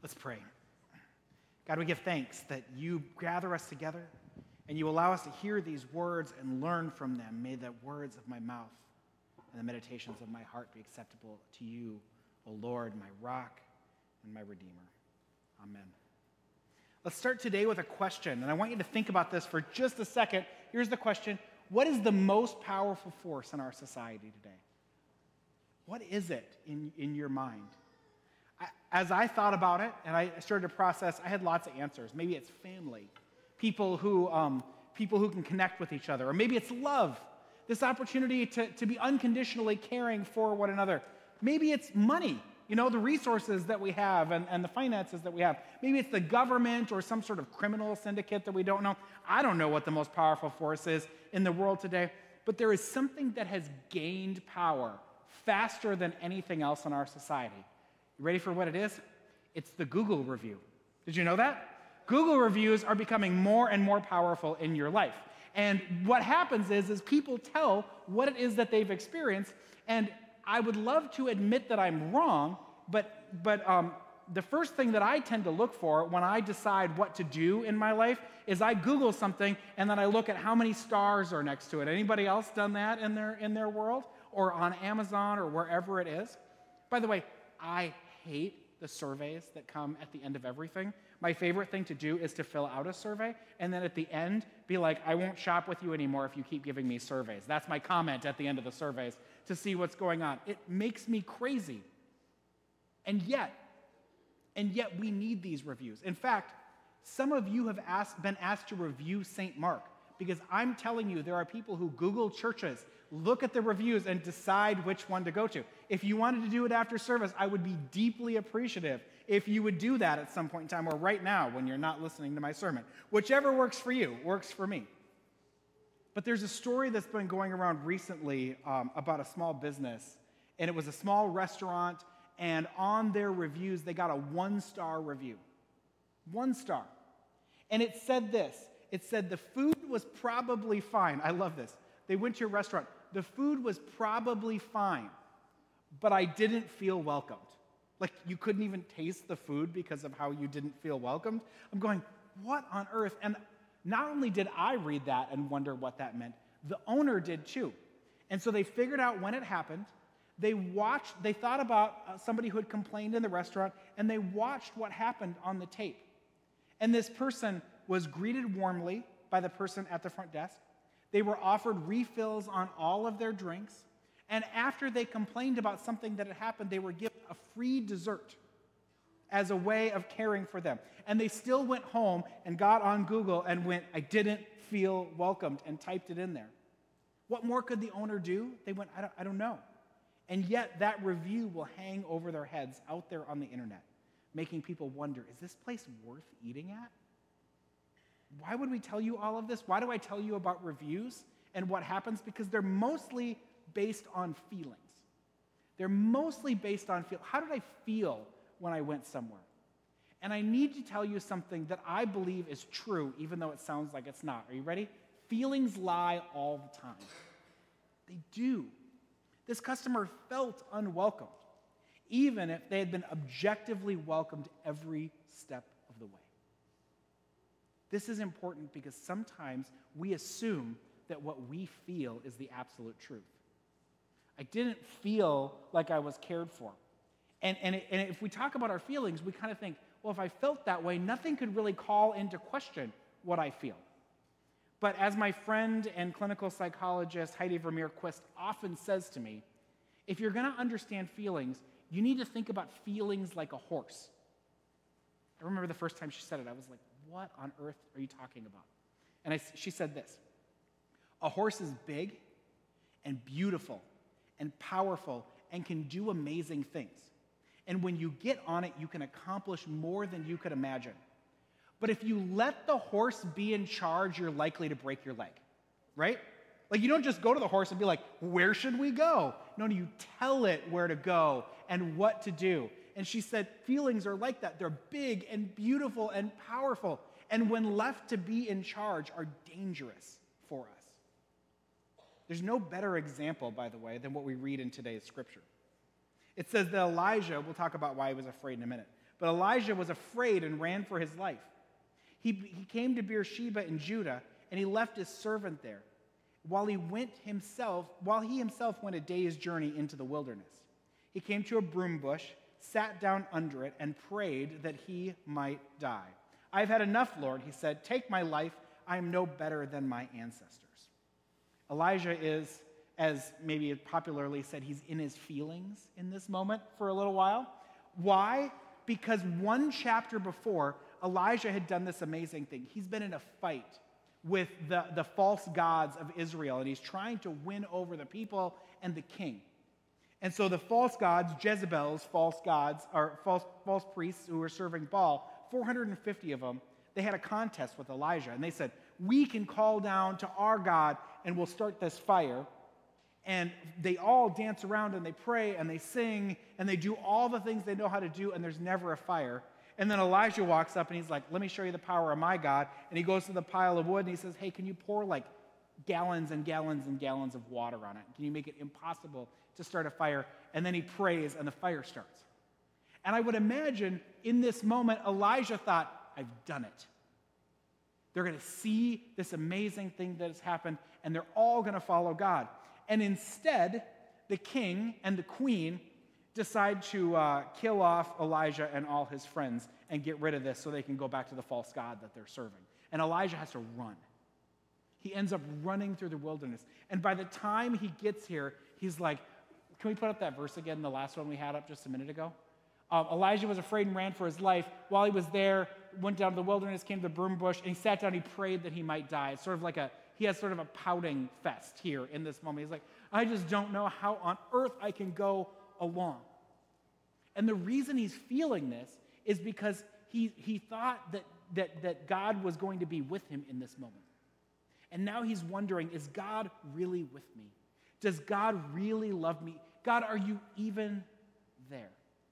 Let's pray. God, we give thanks that you gather us together and you allow us to hear these words and learn from them. May the words of my mouth and the meditations of my heart be acceptable to you, O Lord, my rock and my redeemer. Amen. Let's start today with a question, and I want you to think about this for just a second. Here's the question. What is the most powerful force in our society today? What is it in your mind? As I thought about it and I started to process, I had lots of answers. Maybe it's family, people who can connect with each other, or maybe it's love, this opportunity to be unconditionally caring for one another. Maybe it's money, the resources that we have and the finances that we have. Maybe it's the government or some sort of criminal syndicate that we don't know. I don't know what the most powerful force is in the world today, but there is something that has gained power faster than anything else in our society. You ready for what it is? It's the Google review. Did you know that? Google reviews are becoming more and more powerful in your life. And what happens is people tell what it is that they've experienced, and I would love to admit that I'm wrong, but the first thing that I tend to look for when I decide what to do in my life is I Google something, and then I look at how many stars are next to it. Anybody else done that in their world? Or on Amazon or wherever it is? By the way, I hate the surveys that come at the end of everything. My favorite thing to do is to fill out a survey and then at the end be like, I won't shop with you anymore if you keep giving me surveys. That's my comment at the end of the surveys to see what's going on. It makes me crazy. And yet we need these reviews. In fact, some of you have been asked to review St. Mark, because I'm telling you, there are people who Google churches, look at the reviews, and decide which one to go to. If you wanted to do it after service, I would be deeply appreciative if you would do that at some point in time, or right now when you're not listening to my sermon. Whichever works for you, works for me. But there's a story that's been going around recently about a small business, and it was a small restaurant, and on their reviews, they got a 1-star review. 1 star. And it said this. It said the food was probably fine. I love this. They went to a restaurant. The food was probably fine, but I didn't feel welcomed. Like you couldn't even taste the food because of how you didn't feel welcomed. I'm going, what on earth? And not only did I read that and wonder what that meant, the owner did too. And so they figured out when it happened. They thought about somebody who had complained in the restaurant, and they watched what happened on the tape. And this person was greeted warmly by the person at the front desk. They were offered refills on all of their drinks. And after they complained about something that had happened, they were given a free dessert as a way of caring for them. And they still went home and got on Google and went, I didn't feel welcomed, and typed it in there. What more could the owner do? They went, I don't know. And yet that review will hang over their heads out there on the internet, making people wonder, is this place worth eating at? Why would we tell you all of this? Why do I tell you about reviews and what happens? Because they're mostly based on feelings. They're mostly based on how did I feel when I went somewhere? And I need to tell you something that I believe is true, even though it sounds like it's not. Are you ready? Feelings lie all the time. They do. This customer felt unwelcomed, even if they had been objectively welcomed every step of the way. This is important because sometimes we assume that what we feel is the absolute truth. I didn't feel like I was cared for. And if we talk about our feelings, we kind of think, well, if I felt that way, nothing could really call into question what I feel. But as my friend and clinical psychologist Heidi Vermeer Quist often says to me, if you're going to understand feelings, you need to think about feelings like a horse. I remember the first time she said it, I was like, what on earth are you talking about? And she said this, a horse is big and beautiful and powerful and can do amazing things. And when you get on it, you can accomplish more than you could imagine. But if you let the horse be in charge, you're likely to break your leg, right? Like you don't just go to the horse and be like, where should we go? No, you tell it where to go and what to do. And she said, feelings are like that. They're big and beautiful and powerful. And when left to be in charge, are dangerous for us. There's no better example, by the way, than what we read in today's scripture. It says that Elijah, we'll talk about why he was afraid in a minute, But Elijah was afraid and ran for his life. He came to Beersheba in Judah, and he left his servant there, while he himself went a day's journey into the wilderness. He came to a broom bush, sat down under it, and prayed that he might die. "I've had enough, Lord," he said. "Take my life. I am no better than my ancestors." Elijah is, as maybe popularly said, he's in his feelings in this moment for a little while. Why? Because one chapter before, Elijah had done this amazing thing. He's been in a fight with the false gods of Israel, and he's trying to win over the people and the king. And so the false gods, Jezebel's false gods, or false priests who were serving Baal, 450 of them, they had a contest with Elijah. And they said, "We can call down to our God and we'll start this fire." And they all dance around and they pray and they sing and they do all the things they know how to do, and there's never a fire. And then Elijah walks up and he's like, "Let me show you the power of my God." And he goes to the pile of wood and he says, "Hey, can you pour like gallons and gallons and gallons of water on it? Can you make it impossible to start a fire?" And then he prays and the fire starts. And I would imagine in this moment, Elijah thought, "I've done it. They're going to see this amazing thing that has happened, and they're all going to follow God." And instead, the king and the queen decide to kill off Elijah and all his friends and get rid of this so they can go back to the false god that they're serving. And Elijah has to run. He ends up running through the wilderness. And by the time he gets here, he's like, can we put up that verse again, the last one we had up just a minute ago? Elijah was afraid and ran for his life. While he was there, went down to the wilderness, came to the broom bush, and he sat down, he prayed that he might die. It's sort of like he has sort of a pouting fest here in this moment. He's like, "I just don't know how on earth I can go along." And the reason he's feeling this is because he thought that God was going to be with him in this moment. And now he's wondering, is God really with me? Does God really love me? God, are you even there?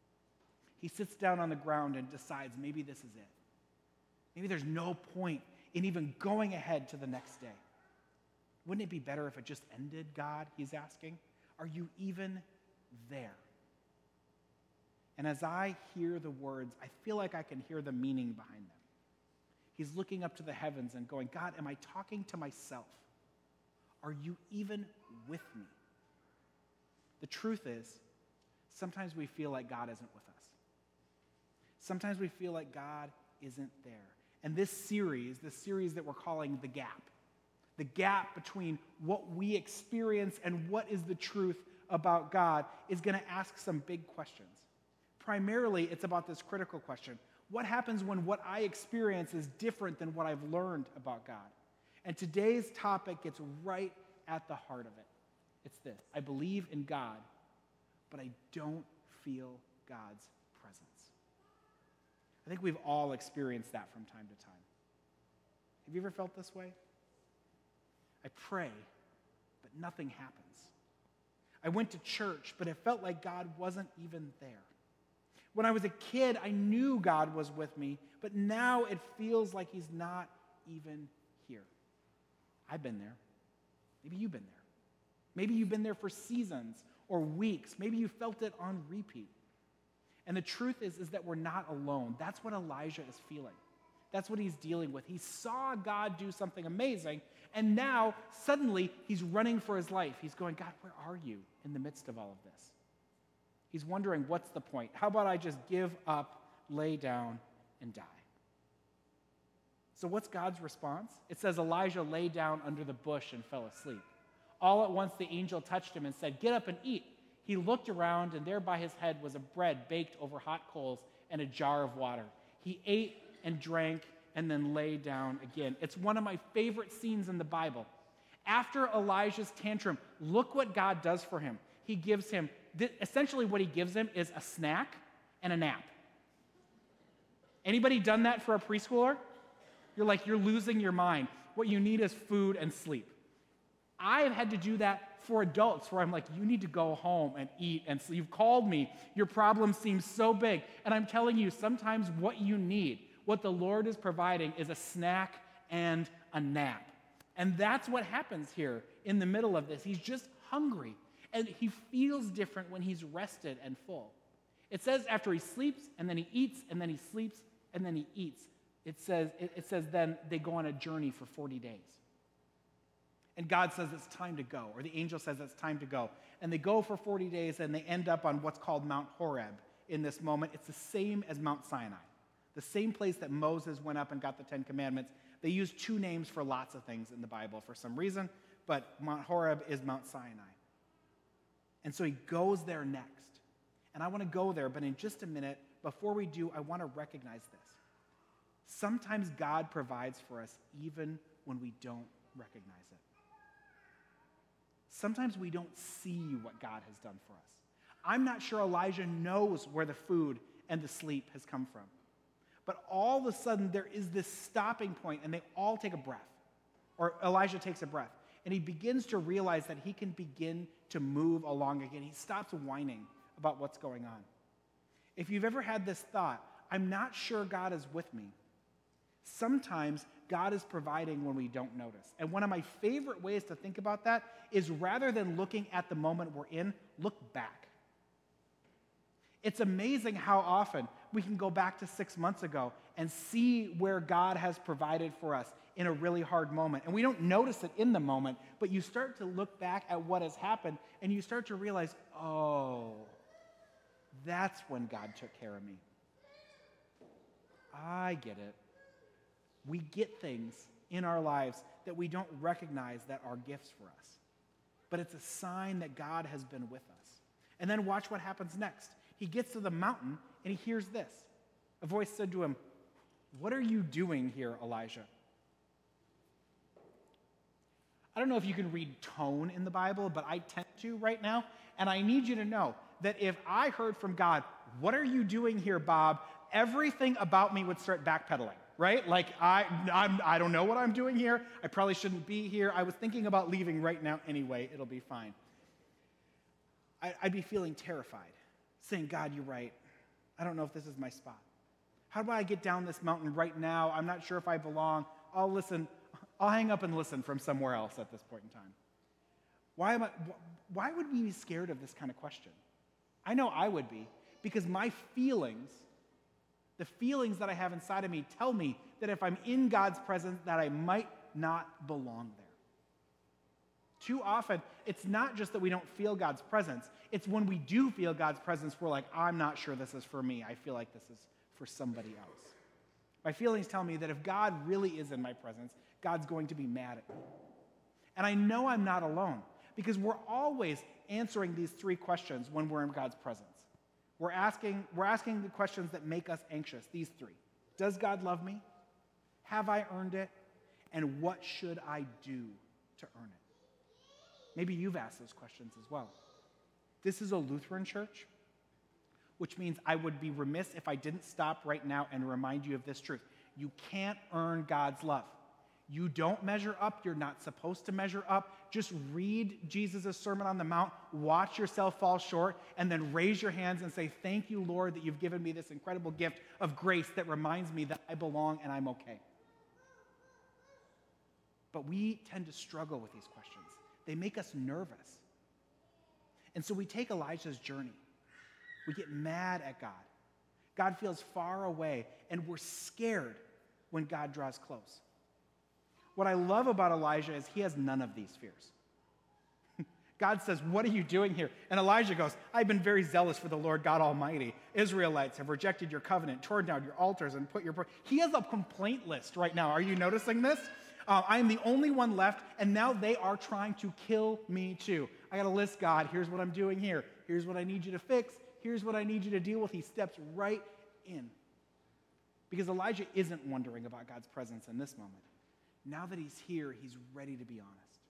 He sits down on the ground and decides maybe this is it. Maybe there's no point in even going ahead to the next day. Wouldn't it be better if it just ended, God? He's asking. Are you even there? And as I hear the words, I feel like I can hear the meaning behind them. He's looking up to the heavens and going, "God, am I talking to myself? Are you even with me?" The truth is, sometimes we feel like God isn't with us. Sometimes we feel like God isn't there. And this series that we're calling The Gap between what we experience and what is the truth about God, is going to ask some big questions. Primarily, it's about this critical question: what happens when what I experience is different than what I've learned about God? And today's topic gets right at the heart of it. It's this: I believe in God, but I don't feel God's presence. I think we've all experienced that from time to time. Have you ever felt this way? I pray, but nothing happens. I went to church, but it felt like God wasn't even there. When I was a kid, I knew God was with me, but now it feels like he's not even here. I've been there. Maybe you've been there. Maybe you've been there for seasons or weeks. Maybe you felt it on repeat. And the truth is that we're not alone. That's what Elijah is feeling. That's what he's dealing with. He saw God do something amazing, and now suddenly he's running for his life. He's going, "God, where are you in the midst of all of this?" He's wondering, what's the point? How about I just give up, lay down, and die? So what's God's response? It says Elijah lay down under the bush and fell asleep. All at once the angel touched him and said, "Get up and eat." He looked around, and there by his head was a bread baked over hot coals and a jar of water. He ate and drank and then lay down again. It's one of my favorite scenes in the Bible. After Elijah's tantrum, look what God does for him. He gives him, essentially what he gives him is a snack and a nap. Anybody done that for a preschooler? You're losing your mind. What you need is food and sleep. I've had to do that for adults where I'm like, you need to go home and eat and sleep. You've called me. Your problem seems so big. And I'm telling you, sometimes what you need, what the Lord is providing, is a snack and a nap. And that's what happens here in the middle of this. He's just hungry. And he feels different when he's rested and full. It says after he sleeps, and then he eats, and then he sleeps, and then he eats. It says then they go on a journey for 40 days. And God says it's time to go, or the angel says it's time to go. And they go for 40 days, and they end up on what's called Mount Horeb in this moment. It's the same as Mount Sinai, the same place that Moses went up and got the Ten Commandments. They use two names for lots of things in the Bible for some reason, but Mount Horeb is Mount Sinai. And so he goes there next. And I want to go there, but in just a minute, before we do, I want to recognize this. Sometimes God provides for us even when we don't recognize it. Sometimes we don't see what God has done for us. I'm not sure Elijah knows where the food and the sleep has come from. But all of a sudden, there is this stopping point, and they all take a breath. Or Elijah takes a breath. And he begins to realize that he can begin to move along again. He stops whining about what's going on. If you've ever had this thought, I'm not sure God is with me. Sometimes God is providing when we don't notice. And one of my favorite ways to think about that is rather than looking at the moment we're in, look back. It's amazing how often we can go back to 6 months ago and see where God has provided for us in a really hard moment. And we don't notice it in the moment, but you start to look back at what has happened and you start to realize, oh, that's when God took care of me. I get it. We get things in our lives that we don't recognize that are gifts for us. But it's a sign that God has been with us. And then watch what happens next. He gets to the mountain and he hears this. A voice said to him, "What are you doing here, Elijah?" I don't know if you can read tone in the Bible, but I tend to right now. And I need you to know that if I heard from God, "What are you doing here, Bob?" everything about me would start backpedaling, right? Like, I don't know what I'm doing here. I probably shouldn't be here. I was thinking about leaving right now anyway. It'll be fine. I'd be feeling terrified, saying, "God, you're right. I don't know if this is my spot. How do I get down this mountain right now? I'm not sure if I belong. I'll listen. I'll hang up and listen from somewhere else at this point in time." Why would we be scared of this kind of question? I know I would be, because my feelings, the feelings that I have inside of me, tell me that if I'm in God's presence, that I might not belong there. Too often, it's not just that we don't feel God's presence. It's when we do feel God's presence, we're like, "I'm not sure this is for me. I feel like this is for somebody else." My feelings tell me that if God really is in my presence, God's going to be mad at me. And I know I'm not alone, because we're always answering these three questions when we're in God's presence. We're asking the questions that make us anxious, these three. Does God love me? Have I earned it? And what should I do to earn it? Maybe you've asked those questions as well. This is a Lutheran church, which means I would be remiss if I didn't stop right now and remind you of this truth. You can't earn God's love. You don't measure up. You're not supposed to measure up. Just read Jesus' Sermon on the Mount, watch yourself fall short, and then raise your hands and say, "Thank you, Lord, that you've given me this incredible gift of grace that reminds me that I belong and I'm okay." But we tend to struggle with these questions. They make us nervous. And so we take Elijah's journey. We get mad at God. God feels far away, and we're scared when God draws close. What I love about Elijah is he has none of these fears. God says, "What are you doing here?" And Elijah goes, "I've been very zealous for the Lord God Almighty. Israelites have rejected your covenant, torn down your altars, and put your..." He has a complaint list right now. Are you noticing this? I am the only one left, and now they are trying to kill me too. I got a list, God. Here's what I'm doing here. Here's what I need you to fix. Here's what I need you to deal with. He steps right in. Because Elijah isn't wondering about God's presence in this moment. Now that he's here, he's ready to be honest.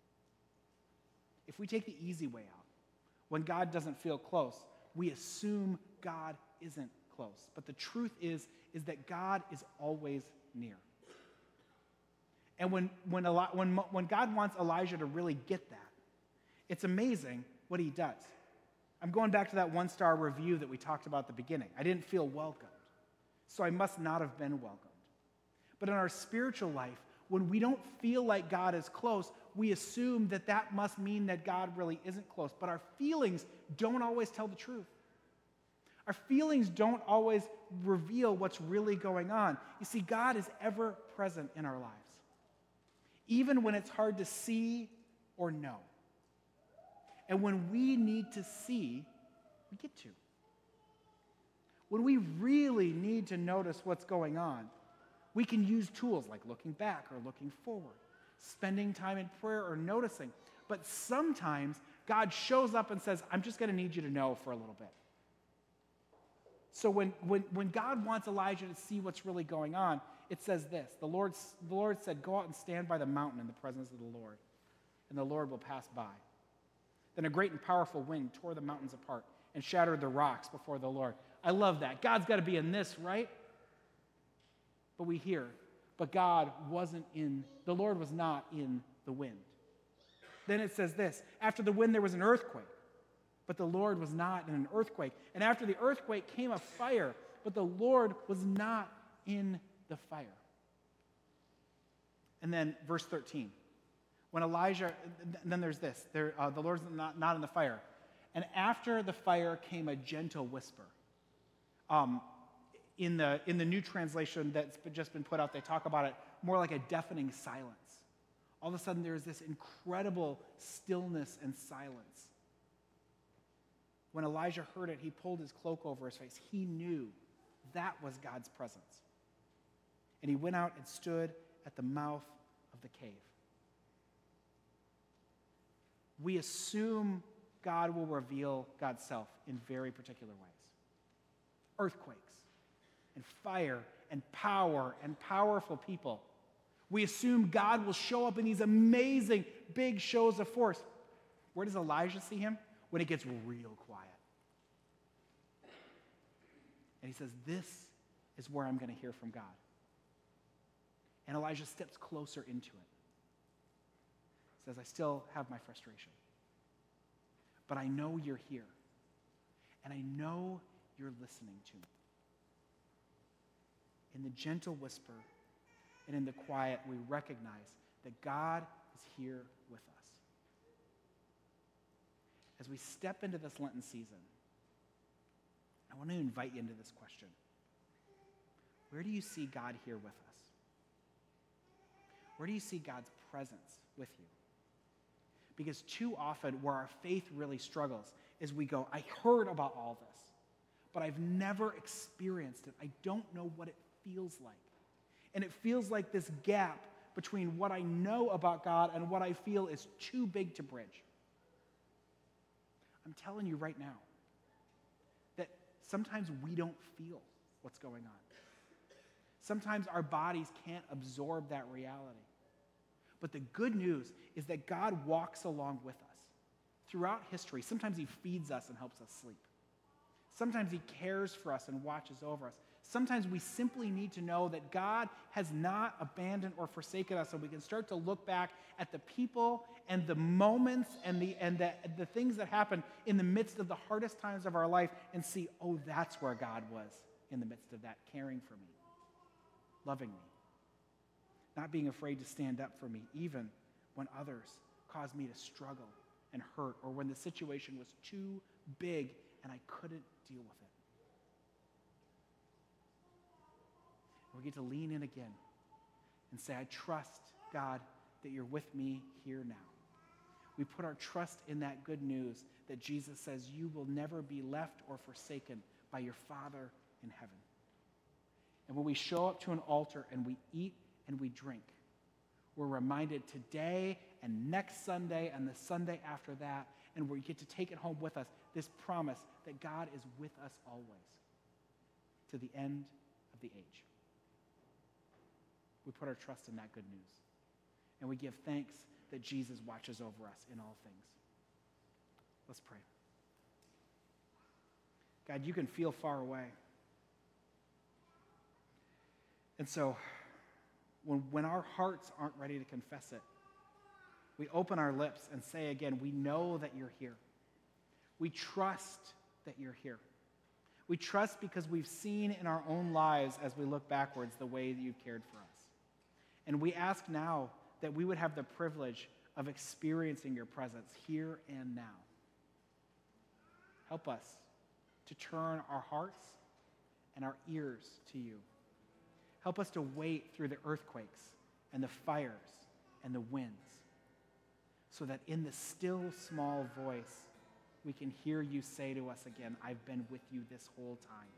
If we take the easy way out, when God doesn't feel close, we assume God isn't close. But the truth is that God is always near. And when God wants Elijah to really get that, it's amazing what he does. I'm going back to that one-star review that we talked about at the beginning. I didn't feel welcomed, so I must not have been welcomed. But in our spiritual life, when we don't feel like God is close, we assume that must mean that God really isn't close. But our feelings don't always tell the truth. Our feelings don't always reveal what's really going on. You see, God is ever present in our lives, even when it's hard to see or know. And when we need to see, we get to. When we really need to notice what's going on, we can use tools like looking back or looking forward, spending time in prayer or noticing. But sometimes God shows up and says, I'm just going to need you to know for a little bit. So when God wants Elijah to see what's really going on, it says this. The Lord said, go out and stand by the mountain in the presence of the Lord, and the Lord will pass by. Then a great and powerful wind tore the mountains apart and shattered the rocks before the Lord. I love that. God's got to be in this, right? But we hear, but the Lord was not in the wind. Then it says this, after the wind there was an earthquake, but the Lord was not in an earthquake. And after the earthquake came a fire, but the Lord was not in the fire. And then verse 13, when Elijah, then there's this, the Lord's not in the fire. And after the fire came a gentle whisper. In the new translation that's just been put out, they talk about it more like a deafening silence. All of a sudden, there's this incredible stillness and silence. When Elijah heard it, he pulled his cloak over his face. He knew that was God's presence. And he went out and stood at the mouth of the cave. We assume God will reveal God's self in very particular ways. Earthquakes and fire and power and powerful people. We assume God will show up in these amazing big shows of force. Where does Elijah see him? When it gets real quiet. And he says, this is where I'm going to hear from God. And Elijah steps closer into it. Says, I still have my frustration. But I know you're here. And I know you're listening to me. In the gentle whisper and in the quiet, we recognize that God is here with us. As we step into this Lenten season, I want to invite you into this question. Where do you see God here with us? Where do you see God's presence with you? Because too often where our faith really struggles is we go, I heard about all this, but I've never experienced it. I don't know what it feels like. And it feels like this gap between what I know about God and what I feel is too big to bridge. I'm telling you right now that sometimes we don't feel what's going on. Sometimes our bodies can't absorb that reality. But the good news is that God walks along with us. Throughout history, sometimes he feeds us and helps us sleep. Sometimes he cares for us and watches over us. Sometimes we simply need to know that God has not abandoned or forsaken us, so we can start to look back at the people and the moments and the things that happen in the midst of the hardest times of our life and see, oh, that's where God was in the midst of that, caring for me, loving me, not being afraid to stand up for me, even when others caused me to struggle and hurt, or when the situation was too big and I couldn't deal with it. We get to lean in again and say, I trust, God, that you're with me here now. We put our trust in that good news that Jesus says you will never be left or forsaken by your Father in heaven. And when we show up to an altar and we eat and we drink, we're reminded today and next Sunday and the Sunday after that, and we get to take it home with us, this promise that God is with us always to the end of the age. We put our trust in that good news. And we give thanks that Jesus watches over us in all things. Let's pray. God, you can feel far away. And so, when our hearts aren't ready to confess it, we open our lips and say again, we know that you're here. We trust that you're here. We trust because we've seen in our own lives as we look backwards the way that you've cared for us. And we ask now that we would have the privilege of experiencing your presence here and now. Help us to turn our hearts and our ears to you. Help us to wait through the earthquakes and the fires and the winds, so that in the still small voice, we can hear you say to us again, I've been with you this whole time.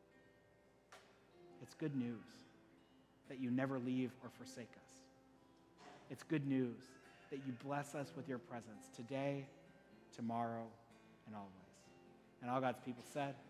It's good news that you never leave or forsake us. It's good news that you bless us with your presence today, tomorrow, and always. And all God's people said,